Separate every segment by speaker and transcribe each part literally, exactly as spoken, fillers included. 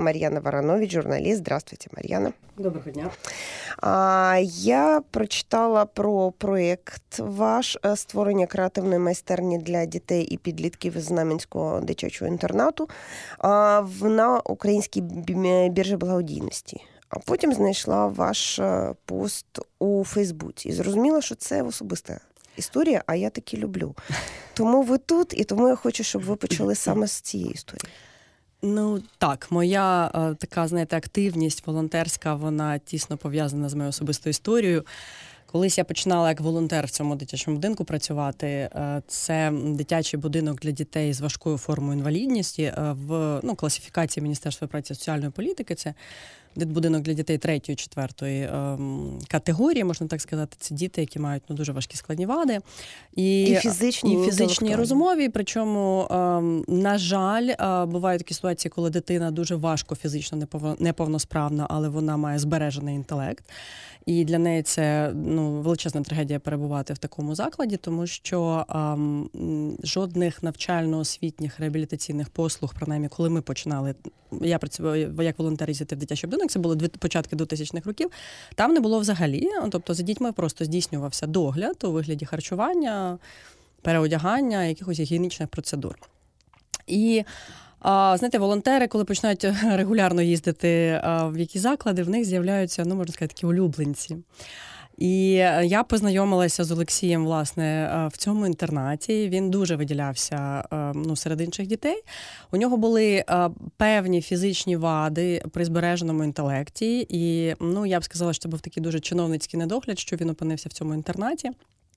Speaker 1: Мар'яна Воронович, журналіст. Здравствуйте, Мар'яна.
Speaker 2: Доброго дня.
Speaker 1: А, я прочитала про проєкт ваш створення креативної майстерні для дітей і підлітків із Знам'янського дитячого інтернату а, в, на українській біржі благодійності. А потім знайшла ваш пост у Фейсбуці і зрозуміла, що це особиста історія, а я таки люблю. Тому ви тут, і тому я хочу, щоб ви почали саме з цієї історії.
Speaker 2: Ну, так, моя така, знаєте, активність волонтерська, вона тісно пов'язана з моєю особистою історією. Колись я починала як волонтер в цьому дитячому будинку працювати. Це дитячий будинок для дітей з важкою формою інвалідності в ну, класифікації Міністерства праці і соціальної політики. Це будинок для дітей третьої, четвертої ем, категорії, можна так сказати. Це діти, які мають ну, дуже важкі складні вади. І,
Speaker 1: і фізичні,
Speaker 2: і, фізичні, і розумові. Причому, ем, на жаль, е, бувають такі ситуації, коли дитина дуже важко фізично неповносправна, але вона має збережений інтелект. І для неї це ну, величезна трагедія перебувати в такому закладі, тому що ем, жодних навчально-освітніх реабілітаційних послуг, принаймні, коли ми починали, я працювала як волонтер їздити в дитячий будинок, це були початки двотисячних років, там не було взагалі. Тобто за дітьми просто здійснювався догляд у вигляді харчування, переодягання, якихось гігієнічних процедур. І А, знаєте, волонтери, коли починають регулярно їздити а, в якісь заклади, в них з'являються, ну, можна сказати, такі улюбленці. І я познайомилася з Олексієм, власне, в цьому інтернаті. Він дуже виділявся ну, серед інших дітей. У нього були певні фізичні вади при збереженому інтелекті. І, ну, я б сказала, що це був такий дуже чиновницький недогляд, що він опинився в цьому інтернаті.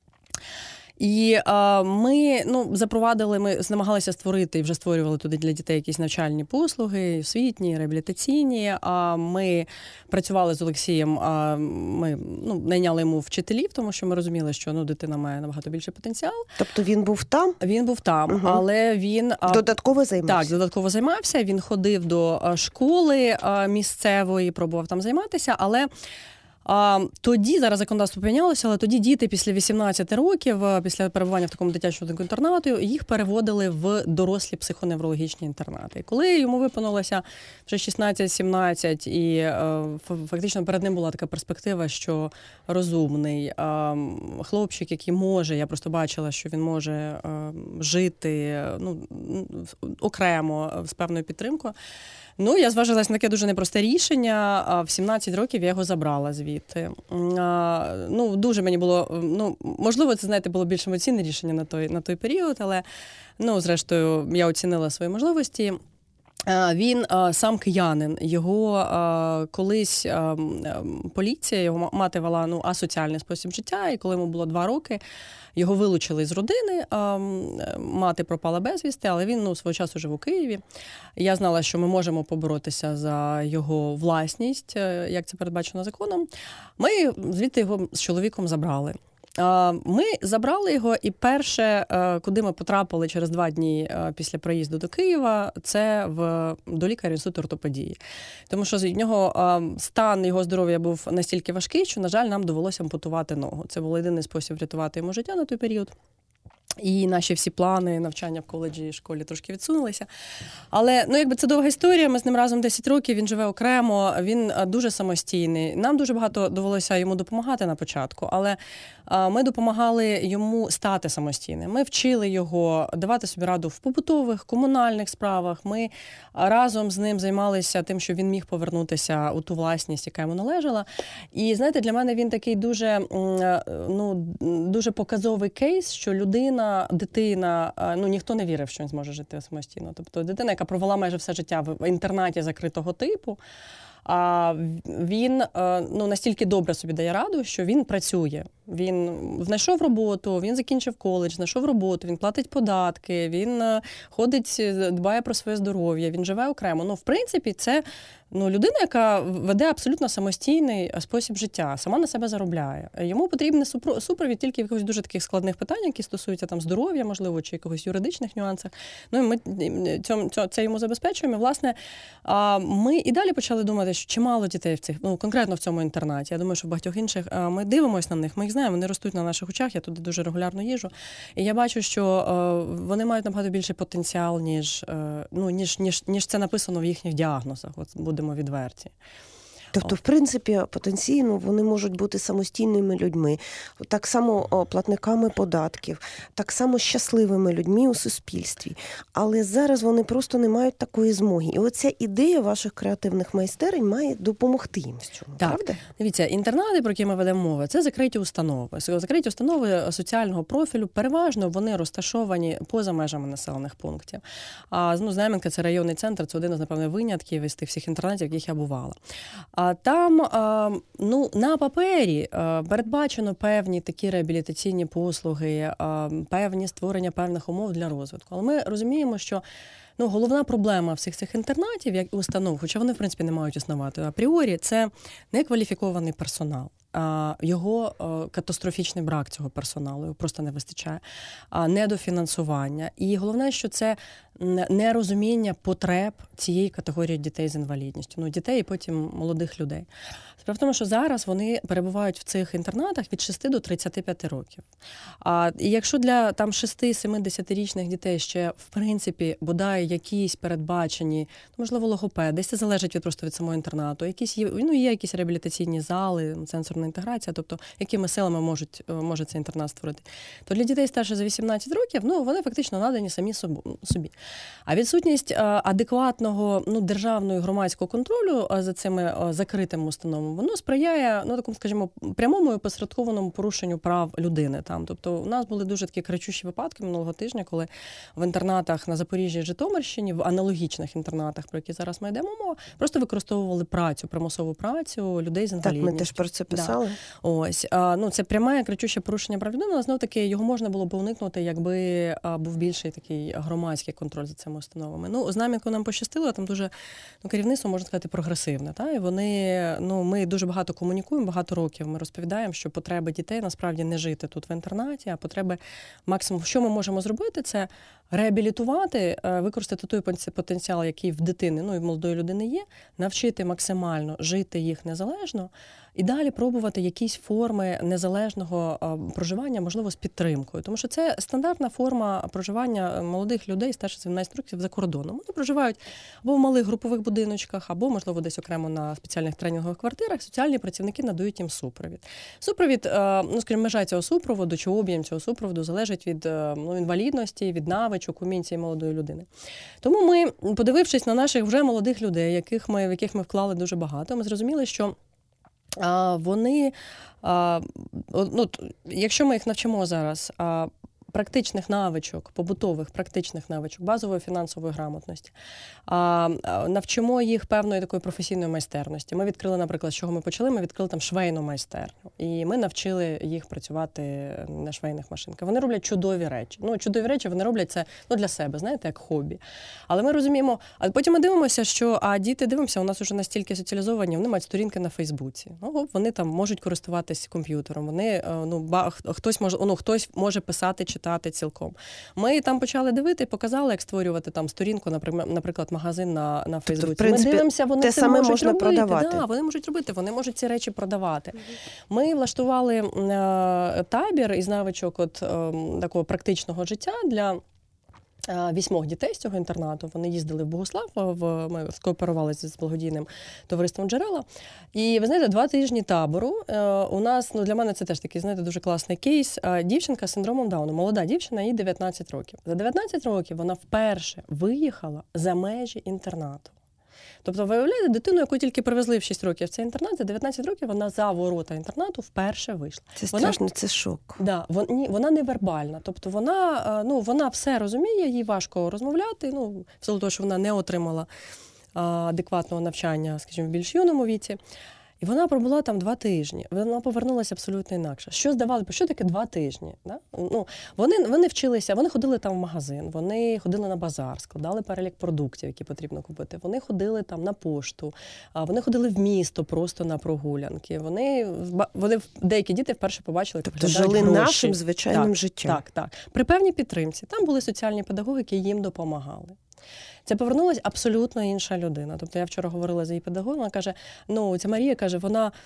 Speaker 2: І а, ми ну, запровадили, ми намагалися створити і вже створювали туди для дітей якісь навчальні послуги, освітні, реабілітаційні. А ми працювали з Олексієм, а ми ну, найняли йому вчителів, тому що ми розуміли, що ну, дитина має набагато більший потенціал.
Speaker 1: Тобто він був там?
Speaker 2: Він був там, угу. але він...
Speaker 1: Додатково займався?
Speaker 2: Так, додатково займався. Він ходив до школи місцевої, пробував там займатися, але... А, тоді, зараз законодавство помінялося, але тоді діти після вісімнадцяти років, після перебування в такому дитячому інтернату, їх переводили в дорослі психоневрологічні інтернати. І коли йому виповнилося вже шістнадцять-сімнадцять, і е, фактично перед ним була така перспектива, що розумний е, хлопчик, який може, я просто бачила, що він може е, жити ну, окремо, з певною підтримкою. Ну, я зважилася на таке дуже непросте рішення. А в сімнадцять років я його забрала звідти. А, ну, дуже мені було, ну, можливо, це, знаєте, було більш емоційне рішення на той, на той період, але, ну, зрештою, я оцінила свої можливості. Він сам киянин, його колись поліція, його мати вела ну, асоціальний спосіб життя, і коли йому було два роки, його вилучили з родини, мати пропала безвісти, але він ну, свого часу жив у Києві. Я знала, що ми можемо поборотися за його власність, як це передбачено законом. Ми звідти його з чоловіком забрали. Ми забрали його, і перше, куди ми потрапили через два дні після приїзду до Києва, це в, до лікаря інституту ортопедії. Тому що з нього стан його здоров'я був настільки важкий, що, на жаль, нам довелося ампутувати ногу. Це був єдиний спосіб врятувати йому життя на той період. І наші всі плани навчання в коледжі і школі трошки відсунулися. Але, ну, якби це довга історія, ми з ним разом десять років, він живе окремо, він дуже самостійний. Нам дуже багато довелося йому допомагати на початку, але ми допомагали йому стати самостійним. Ми вчили його давати собі раду в побутових, комунальних справах. Ми разом з ним займалися тим, що він міг повернутися у ту власність, яка йому належала. І, знаєте, для мене він такий дуже, ну, дуже показовий кейс, що людина, дитина, ну, ніхто не вірив, що він зможе жити самостійно. Тобто дитина, яка провела майже все життя в інтернаті закритого типу, а він ну, настільки добре собі дає раду, що він працює. Він знайшов роботу, він закінчив коледж, знайшов роботу, він платить податки, він ходить, дбає про своє здоров'я, він живе окремо. Ну, в принципі, це ну, людина, яка веде абсолютно самостійний спосіб життя, сама на себе заробляє. Йому потрібен супровід тільки в якихось дуже таких складних питань, які стосуються там здоров'я, можливо, чи якихось юридичних нюансах. Ну, і ми цьому, це йому забезпечуємо. І, власне, ми і далі почали думати, що чимало дітей в цих, ну, конкретно в цьому інтернаті. Я думаю, що в багатьох інших ми дивимося на них, ми їх знаємо, вони ростуть на наших очах, я туди дуже регулярно їжджу. І я бачу, що е, вони мають набагато більший потенціал, ніж, е, ну, ніж, ніж, ніж це написано в їхніх діагнозах, от будемо відверті.
Speaker 1: Тобто, в принципі, потенційно вони можуть бути самостійними людьми, так само платниками податків, так само щасливими людьми у суспільстві. Але зараз вони просто не мають такої змоги. І оця ідея ваших креативних майстерень має допомогти їм в цьому,
Speaker 2: так.
Speaker 1: правда?
Speaker 2: Дивіться, інтернати, про які ми ведемо мову, це закриті установи. Закриті установи соціального профілю, переважно вони розташовані поза межами населених пунктів. А, ну, Знам'янка – це районний центр, це один із, напевно, винятків із тих всіх інтернатів, в яких я бувала. А там, ну, на папері передбачено певні такі реабілітаційні послуги, певні створення певних умов для розвитку. Але ми розуміємо, що ну, головна проблема всіх цих інтернатів, як установ, хоча вони, в принципі, не мають існувати апріорі, це некваліфікований персонал. Його катастрофічний брак цього персоналу, його просто не вистачає, недофінансування. І головне, що це нерозуміння потреб цієї категорії дітей з інвалідністю. Ну, дітей і потім молодих людей. Справа в тому, що зараз вони перебувають в цих інтернатах від шести до тридцяти п'яти років. А і якщо для там шести-семидесятирічних дітей ще, в принципі, бодай якісь передбачені, можливо, логопед, десь це залежить від просто від самого інтернату, якісь є, ну, є якісь реабілітаційні зали, сенсорна інтеграція, тобто якими силами можуть, може цей інтернат створити, то для дітей старше за вісімнадцять років, ну, вони фактично надані самі собі. А відсутність адекватного, ну, державного і громадського контролю за цими закритими установами, воно сприяє, ну, такому, скажімо, прямому і посередкованому порушенню прав людини там. Тобто у нас були дуже такі кричущі випадки минулого тижня, коли в інтернатах на Запоріжжі і Житомирщині, в аналогічних інтернатах, про які зараз ми йдемо мова, просто використовували працю, примусову працю людей з інвалідністю.
Speaker 1: Так, ми теж про це писали.
Speaker 2: Да. Ось. А, ну, це пряме кричуще порушення прав людини, але знов-таки його можна було б уникнути, якби а, був більший такий громадський контроль за цими установами. Ну, Знам'янку нам пощастило, там дуже, ну, керівництво, можна сказати, прогресивне. Та? І вони, ну, ми дуже багато комунікуємо, багато років ми розповідаємо, що потреби дітей насправді не жити тут в інтернаті, а потреби максимум, що ми можемо зробити, це реабілітувати, використати той потенціал, який в дитини, ну і в молодої людини є, навчити максимально жити їх незалежно і далі пробувати якісь форми незалежного проживання, можливо, з підтримкою. Тому що це стандартна форма проживання молодих людей старше вісімнадцяти років за кордоном. Вони проживають або в малих групових будиночках, або, можливо, десь окремо на спеціальних тренінгових квартирах. Соціальні працівники надають їм супровід. Супровід, ну, скажімо, межа цього супроводу чи об'єм цього супроводу залежить від, ну, інвалідності, від навичок, умінь цієї молодої людини. Тому ми, подивившись на наших вже молодих людей, яких ми, в яких ми вклали дуже багато, ми зрозуміли, що а, вони, а, ну, якщо ми їх навчимо зараз а, практичних навичок, побутових практичних навичок, базової фінансової грамотності, а, навчимо їх певної такої професійної майстерності. Ми відкрили, наприклад, з чого ми почали, ми відкрили там швейну майстерню. І ми навчили їх працювати на швейних машинках. Вони роблять чудові речі. Ну, чудові речі вони роблять це, ну, для себе, знаєте, як хобі. Але ми розуміємо, а потім ми дивимося, що а діти, дивимося, у нас вже настільки соціалізовані, вони мають сторінки на Фейсбуці. Ну, вони там можуть користуватись комп'ютером, вони, ну, ба, хтось може, ну, хтось може писати, читати цілком. Ми там почали дивити, показали, як створювати там сторінку, наприклад, магазин на, на Фейсбуці.
Speaker 1: Тобто, в принципі,
Speaker 2: ми дивимося, вони
Speaker 1: те
Speaker 2: це
Speaker 1: саме
Speaker 2: можуть
Speaker 1: можна
Speaker 2: робити.
Speaker 1: продавати.
Speaker 2: Да, вони можуть робити, вони можуть ці речі продавати. Mm-hmm. Ми влаштували е, табір із навичок от, е, такого практичного життя для вісьмох дітей з цього інтернату. Вони їздили в Богуслав, в, ми скооперувалися з благодійним товариством «Джерела». І, ви знаєте, два тижні табору у нас, ну, для мене це теж такий, знаєте, дуже класний кейс. Дівчинка з синдромом Дауна, молода дівчина, їй дев'ятнадцять років. За дев'ятнадцять років вона вперше виїхала за межі інтернату. Тобто, виявляєте, дитину, яку тільки привезли в шість років в цей інтернат, за дев'ятнадцять років вона за ворота інтернату вперше вийшла.
Speaker 1: Це
Speaker 2: вона,
Speaker 1: страшно, це шок.
Speaker 2: Да, вона, вона невербальна. Тобто вона, ну, вона все розуміє, їй важко розмовляти, ну, в силу того, що вона не отримала адекватного навчання, скажімо, в більш юному віці. І вона пробула там два тижні. Вона повернулася абсолютно інакше. Що здавалося, що таке два тижні? Да? Ну, вони, вони вчилися, вони ходили там в магазин, вони ходили на базар, складали перелік продуктів, які потрібно купити. Вони ходили там на пошту, вони ходили в місто просто на прогулянки. Вони, вони деякі діти вперше побачили,
Speaker 1: тобто жили
Speaker 2: гроші.
Speaker 1: Нашим звичайним
Speaker 2: так,
Speaker 1: життям.
Speaker 2: Так, так. При певній підтримці. Там були соціальні педагоги, які їм допомагали. Це повернулася абсолютно інша людина. Тобто я вчора говорила з її педагогом, вона каже, ну, ця Марія, каже, вона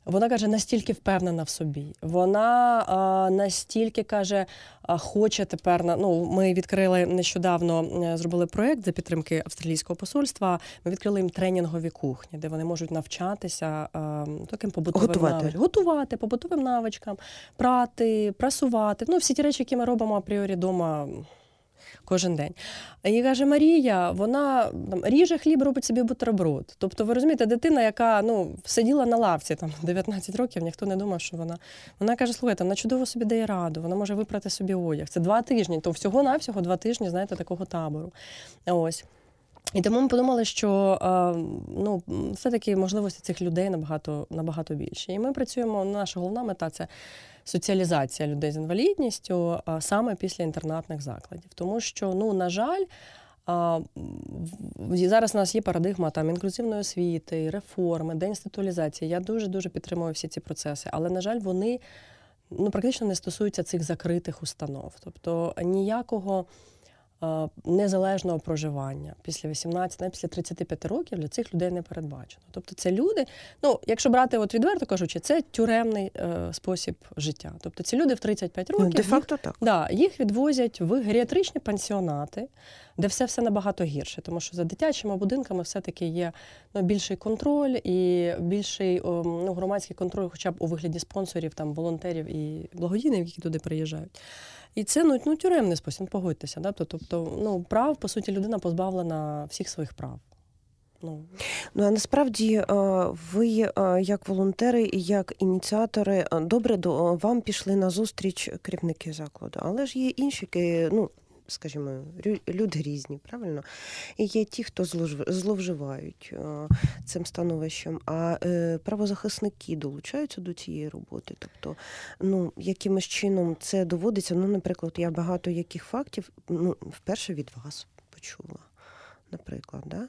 Speaker 2: Вона, каже, настільки впевнена в собі. Вона а, настільки, каже, а, хоче тепер... На, ну, ми відкрили нещодавно, зробили проєкт за підтримки австралійського посольства. Ми відкрили їм тренінгові кухні, де вони можуть навчатися а, таким побутовим
Speaker 1: Готувати.
Speaker 2: навичкам. Готувати, побутовим навичкам, прати, прасувати. Ну, всі ті речі, які ми робимо апріорі вдома кожен день. І каже, Марія, вона там ріже хліб, робить собі бутерброд. Тобто, ви розумієте, дитина, яка ну, сиділа на лавці там дев'ятнадцять років, ніхто не думав, що вона... Вона каже, слухайте, вона чудово собі дає раду, вона може випрати собі одяг. Це два тижні, то всього-навсього два тижні, знаєте, такого табору. Ось. І тому ми подумали, що ну, все-таки можливості цих людей набагато, набагато більше. І ми працюємо, наша головна мета – це соціалізація людей з інвалідністю саме після інтернатних закладів. Тому що, ну, на жаль, зараз у нас є парадигма там, інклюзивної освіти, реформи, деінституалізації. Я дуже-дуже підтримую всі ці процеси. Але, на жаль, вони ну, практично не стосуються цих закритих установ. Тобто ніякого незалежного проживання після вісімнадцяти, після тридцяти п'яти років для цих людей не передбачено. Тобто це люди, ну, якщо брати от відверто кажучи, це тюремний е, спосіб життя. Тобто ці люди в тридцять п'ять років,
Speaker 1: ну, де-факто
Speaker 2: їх,
Speaker 1: так.
Speaker 2: Да, їх відвозять в геріатричні пансіонати, де все-все набагато гірше, тому що за дитячими будинками все-таки є ну, більший контроль і більший ну, громадський контроль хоча б у вигляді спонсорів, там, волонтерів і благодійників, які туди приїжджають. І це ну, ну, тюремний спосіб, погодьтеся. Да? Тобто, ну, прав, по суті, людина позбавлена всіх своїх прав. Ну,
Speaker 1: ну а насправді ви, як волонтери і як ініціатори, добре до вам пішли на зустріч керівники закладу. Але ж є інші, ну, скажімо, люди різні, правильно? І є ті, хто зловживають цим становищем, а правозахисники долучаються до цієї роботи. Тобто, ну, якимось чином це доводиться. Ну, наприклад, я багато яких фактів, ну, вперше від вас почула. Наприклад, да?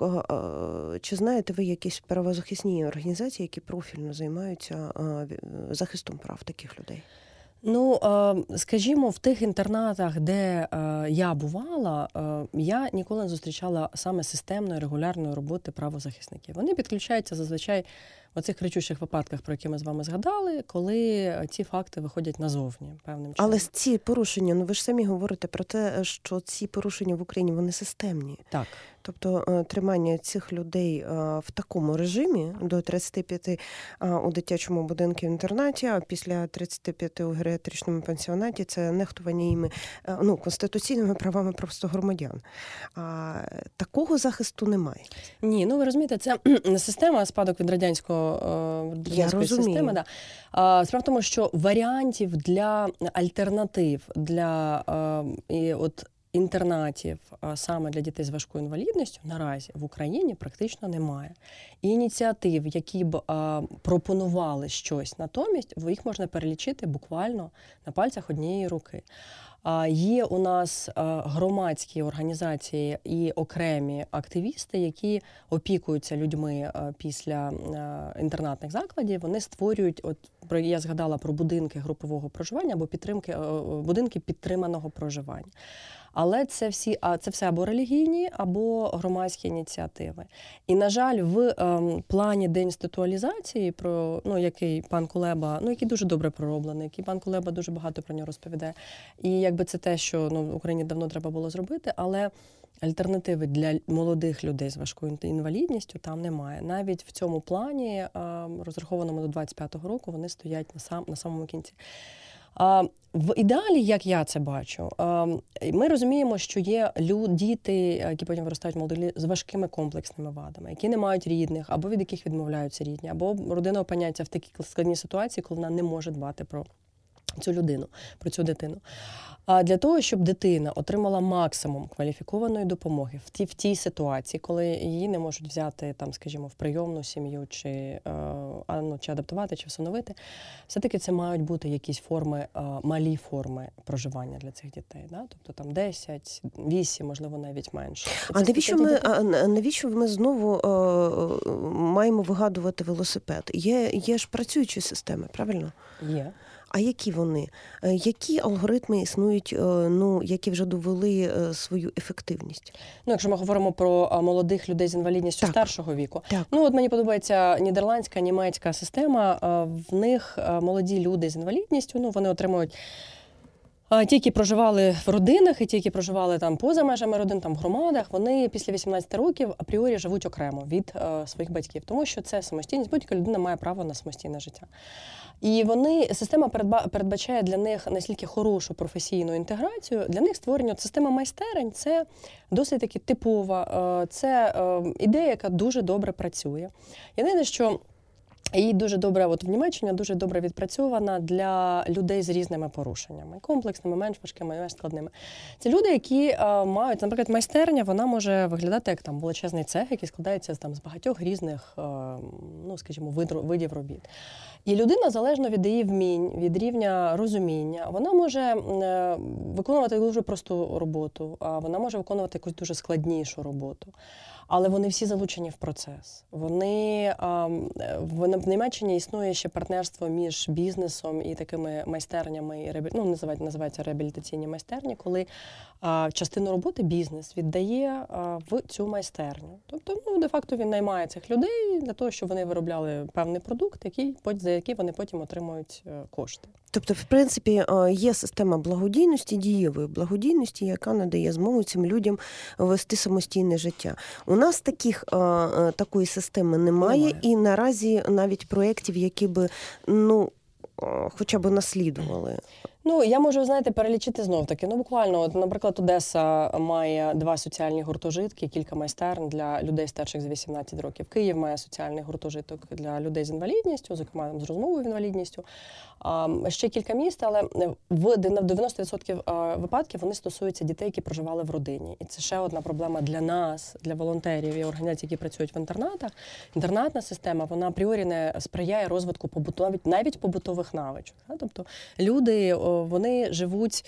Speaker 1: Чи знаєте ви якісь правозахисні організації, які профільно займаються захистом прав таких людей?
Speaker 2: Ну, скажімо, в тих інтернатах, де я бувала, я ніколи не зустрічала саме системної, регулярної роботи правозахисників. Вони підключаються зазвичай в оцих кричущих випадках, про які ми з вами згадали, коли ці факти виходять назовні певним чином.
Speaker 1: Але ці порушення, ну ви ж самі говорите про те, що ці порушення в Україні, вони системні.
Speaker 2: Так.
Speaker 1: Тобто тримання цих людей в такому режимі до тридцяти п'яти у дитячому будинку-інтернаті, а після тридцяти п'яти у геріатричному пансіонаті – це нехтування їми, ну, конституційними правами просто громадян. А такого захисту немає.
Speaker 2: Ні, ну ви розумієте, це система, спадок від радянського, радянської системи. Да. Справа в тому, що варіантів для альтернатив, для і от інтернатів саме для дітей з важкою інвалідністю наразі в Україні практично немає. І ініціатив, які б а, пропонували щось натомість, їх можна перелічити буквально на пальцях однієї руки. А, є у нас а, громадські організації і окремі активісти, які опікуються людьми а, після а, інтернатних закладів. Вони створюють, от я згадала про будинки групового проживання або підтримки, будинки підтриманого проживання. Але це всі, а це все або релігійні, або громадські ініціативи. І, на жаль, в ем, плані деінституалізації, про ну який пан Кулеба, ну який дуже добре пророблений, який пан Кулеба дуже багато про нього розповідає. І якби це те, що ну в Україні давно треба було зробити, але альтернативи для молодих людей з важкою інвалідністю там немає. Навіть в цьому плані, ем, розрахованому до двадцять п'ятого року, вони стоять на сам на самому кінці. В ідеалі, як я це бачу, ми розуміємо, що є люди, діти, які потім виростають молоді, з важкими комплексними вадами, які не мають рідних, або від яких відмовляються рідні, або родина опиняється в такій складній ситуації, коли вона не може дбати про цю людину, про цю дитину. А для того, щоб дитина отримала максимум кваліфікованої допомоги в тій, в тій ситуації, коли її не можуть взяти, там, скажімо, в прийомну сім'ю, чи, а, ну, чи адаптувати, чи всиновити, все-таки це мають бути якісь форми, малі форми проживання для цих дітей. Да? Тобто там десять, вісім, можливо, навіть менше.
Speaker 1: А навіщо ми, а навіщо ми знову е, маємо вигадувати велосипед? Є, є ж працюючі системи, правильно?
Speaker 2: Є.
Speaker 1: А які вони? Які алгоритми існують, ну, які вже довели свою ефективність?
Speaker 2: Ну, якщо ми говоримо про молодих людей з інвалідністю
Speaker 1: так.
Speaker 2: старшого віку.
Speaker 1: Так.
Speaker 2: Ну, от мені подобається нідерландська, німецька система. В них молоді люди з інвалідністю, ну, вони отримують ті, які проживали в родинах, і ті, які проживали там поза межами родин, там в громадах, вони після вісімнадцяти років апріорі живуть окремо від е, своїх батьків, тому що це самостійність, будь-яка людина має право на самостійне життя. І вони, система передбачає для них настільки хорошу професійну інтеграцію, для них створення система майстерень – це досить таки типова, це ідея, яка дуже добре працює. Єдине, що і дуже добре, от в Німеччині дуже добре відпрацьована для людей з різними порушеннями, комплексними, менш важкими, менш складними. Це люди, які а, мають, наприклад, майстерня, вона може виглядати як там величезний цех, який складається там з багатьох різних, а, ну, скажімо, вид, видів робіт. І людина, залежно від її вмінь, від рівня розуміння, вона може е, виконувати дуже просту роботу, а вона може виконувати якусь дуже складнішу роботу. Але вони всі залучені в процес. Вони, а, в Німеччині існує ще партнерство між бізнесом і такими майстернями, ну, називають, називаються реабілітаційні майстерні, коли а, частину роботи бізнес віддає а, в цю майстерню. Тобто, ну, де-факто він наймає цих людей для того, щоб вони виробляли певний продукт, який, за який вони потім отримують кошти.
Speaker 1: Тобто, в принципі, є система благодійності, дієвої благодійності, яка надає змогу цим людям вести самостійне життя. У нас таких, такої системи немає, немає. І наразі навіть проєктів, які би, ну, хоча б наслідували.
Speaker 2: Ну, я можу, знаєте, перелічити знов-таки. Ну, буквально, от, наприклад, Одеса має два соціальні гуртожитки, кілька майстерн для людей старших за вісімнадцять років. Київ має соціальний гуртожиток для людей з інвалідністю, зокрема, з розмовою інвалідністю. А, ще кілька міст, але в дев'яносто відсотків випадків вони стосуються дітей, які проживали в родині. І це ще одна проблема для нас, для волонтерів і організацій, які працюють в інтернатах. Інтернатна система, вона апріорі не сприяє розвитку побутових, навіть побутових навичок. Тобто люди, вони живуть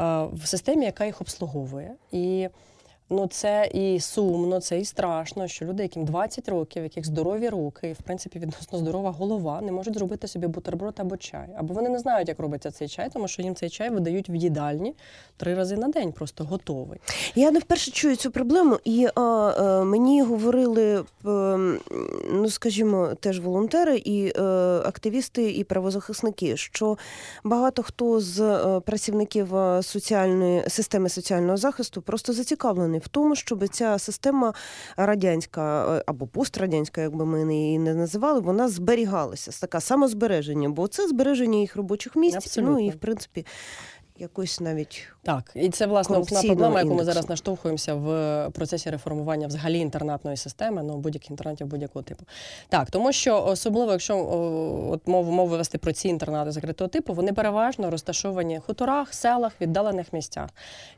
Speaker 2: в системі, яка їх обслуговує. І ну, це і сумно, це і страшно, що люди, яким двадцять років, яких здорові руки і, в принципі, відносно здорова голова, не можуть зробити собі бутерброд або чай. Або вони не знають, як робиться цей чай, тому що їм цей чай видають в їдальні три рази на день, просто готовий.
Speaker 1: Я не вперше чую цю проблему, і а, а, мені говорили, а, ну, скажімо, теж волонтери, і а, активісти, і правозахисники, що багато хто з а, працівників соціальної системи соціального захисту просто зацікавлений в тому, щоб ця система радянська або пострадянська, як би ми її не називали, вона зберігалася. Така самозбереження, бо це збереження їх робочих місць. Абсолютно. Ну і, в принципі, якось навіть
Speaker 2: так, і це, власне, основна проблема, яку ми зараз наштовхуємося в процесі реформування взагалі інтернатної системи, ну, будь-яких інтернатів будь-якого типу. Так, тому що особливо, якщо от мову, мову вести про ці інтернати закритого типу, вони переважно розташовані в хуторах, селах, віддалених місцях.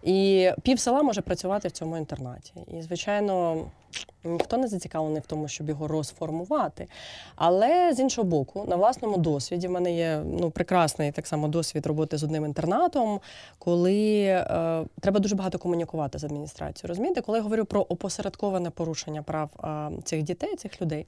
Speaker 2: І пів села може працювати в цьому інтернаті. І, звичайно, ніхто не зацікавлений в тому, щоб його розформувати. Але, з іншого боку, на власному досвіді, в мене є, ну, прекрасний так само досвід роботи з одним інтернатом, коли е, треба дуже багато комунікувати з адміністрацією. Розумієте, коли я говорю про опосередковане порушення прав е, цих дітей, цих людей,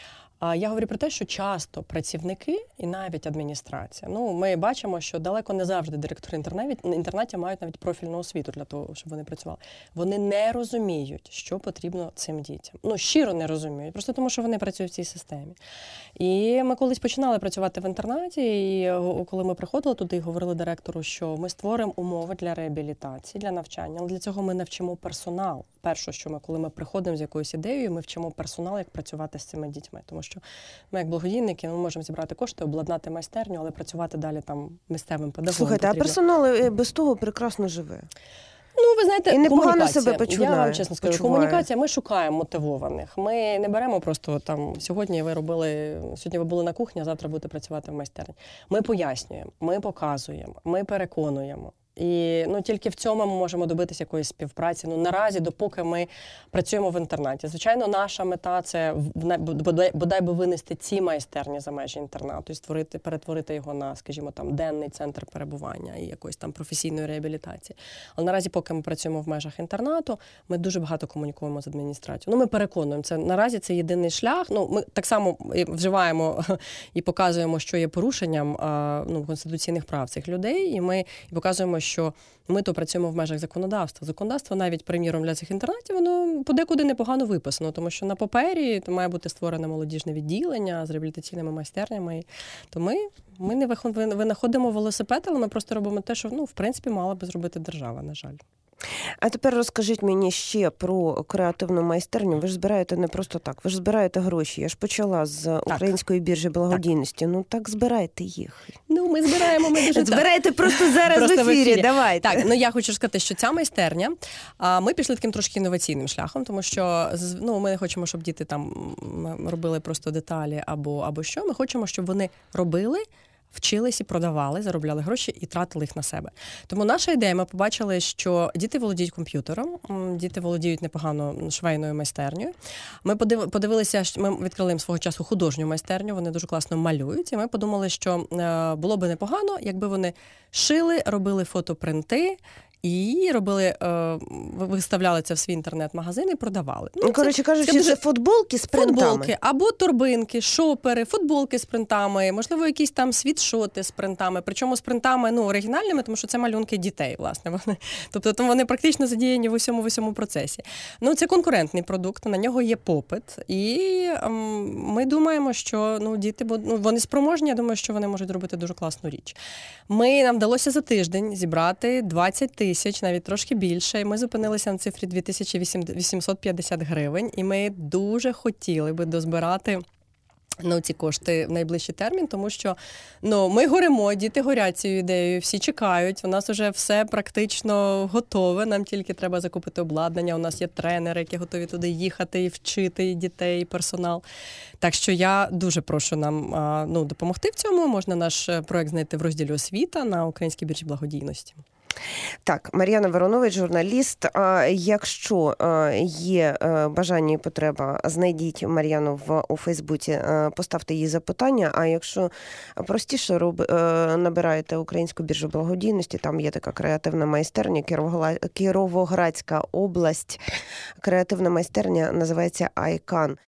Speaker 2: я говорю про те, що часто працівники і навіть адміністрація, ну, ми бачимо, що далеко не завжди директори інтернатів мають навіть профільну освіту для того, щоб вони працювали. Вони не розуміють, що потрібно цим дітям. Ну, щиро не розуміють, просто тому, що вони працюють в цій системі. І ми колись починали працювати в інтернаті, і коли ми приходили туди і говорили директору, що ми створимо умови для реабілітації, для навчання, але для цього ми навчимо персонал. Перше, що ми, коли ми приходимо з якоюсь ідеєю, ми вчимо персонал, як працювати з цими дітьми. Тому що ми, як благодійники, ми можемо зібрати кошти, обладнати майстерню, але працювати далі там місцевим педагогом.
Speaker 1: Слухайте,
Speaker 2: потрібно.
Speaker 1: А персонал без того прекрасно живе?
Speaker 2: Ну, ви знаєте,
Speaker 1: і непогано себе
Speaker 2: почуває. Я вам чесно скажу, почуває. Комунікація, ми шукаємо мотивованих. Ми не беремо просто там, сьогодні ви робили, сьогодні ви були на кухні, а завтра будете працювати в майстерні. Ми пояснюємо, ми показуємо, ми переконуємо. І ну, тільки в цьому ми можемо добитися якоїсь співпраці. Ну, наразі, допоки ми працюємо в інтернаті. Звичайно, наша мета – це бодай, бодай би винести ці майстерні за межі інтернату і створити, перетворити його на, скажімо, там, денний центр перебування і якоїсь там професійної реабілітації. Але наразі, поки ми працюємо в межах інтернату, ми дуже багато комунікуємо з адміністрацією. Ну, ми переконуємо, це наразі це єдиний шлях. Ну, ми так само вживаємо і показуємо, що є порушенням ну, конституційних прав цих людей, і ми і показуємо, що ми то працюємо в межах законодавства. Законодавство навіть, приміром, для цих інтернатів, воно подекуди непогано виписано, тому що на папері то має бути створене молодіжне відділення з реабілітаційними майстернями. То ми, ми не винаходимо велосипед, але ми просто робимо те, що, ну, в принципі, мала би зробити держава, на жаль.
Speaker 1: А тепер розкажіть мені ще про креативну майстерню. Ви ж збираєте не просто так, ви ж збираєте гроші. Я ж почала з так. Української біржі благодійності. Так. Ну так збирайте їх.
Speaker 2: Ну ми збираємо, ми дуже
Speaker 1: збирайте просто зараз просто в ефірі. В ефірі. Давайте.
Speaker 2: Так, ну я хочу сказати, що ця майстерня, ми пішли таким трошки інноваційним шляхом, тому що ну, ми не хочемо, щоб діти там робили просто деталі або, або що. Ми хочемо, щоб вони робили, вчились і продавали, заробляли гроші і тратили їх на себе. Тому наша ідея, ми побачили, що діти володіють комп'ютером, діти володіють непогано швейною майстернею. Ми подивилися, ми відкрили їм свого часу художню майстерню, вони дуже класно малюють, і ми подумали, що було би непогано, якби вони шили, робили фотопринти, і робили, виставляли це в свій інтернет-магазин і продавали.
Speaker 1: Ну, коротше кажучи, це, це футболки з принтами.
Speaker 2: Футболки, або торбинки, шопери, футболки з принтами, можливо, якісь там світшоти з принтами. Причому з принтами, ну, оригінальними, тому що це малюнки дітей, власне. Вони, тобто там вони практично задіяні в усьому, в усьому процесі. Ну, це конкурентний продукт, на нього є попит. І ем, ми думаємо, що ну, діти, ну, вони спроможні, я думаю, що вони можуть робити дуже класну річ. Ми, нам вдалося за тиждень зібрати двадцять тисяч, навіть трошки більше. І ми зупинилися на цифрі дві тисячі вісімсот п'ятдесят гривень. І ми дуже хотіли би дозбирати ну, ці кошти в найближчий термін, тому що ну, ми горимо, діти горять цією ідеєю, всі чекають. У нас вже все практично готове, нам тільки треба закупити обладнання. У нас є тренери, які готові туди їхати і вчити і дітей, і персонал. Так що я дуже прошу нам ну, допомогти в цьому. Можна наш проект знайти в розділі «Освіта» на Українській біржі благодійності.
Speaker 1: Так, Мар'яна Воронович, журналіст. Якщо є бажання і потреба, знайдіть Мар'яну в, у Фейсбуці, поставте їй запитання, а якщо простіше роб, набираєте Українську біржу благодійності, там є така креативна майстерня, Кіровоградська область, креативна майстерня називається «Айкан».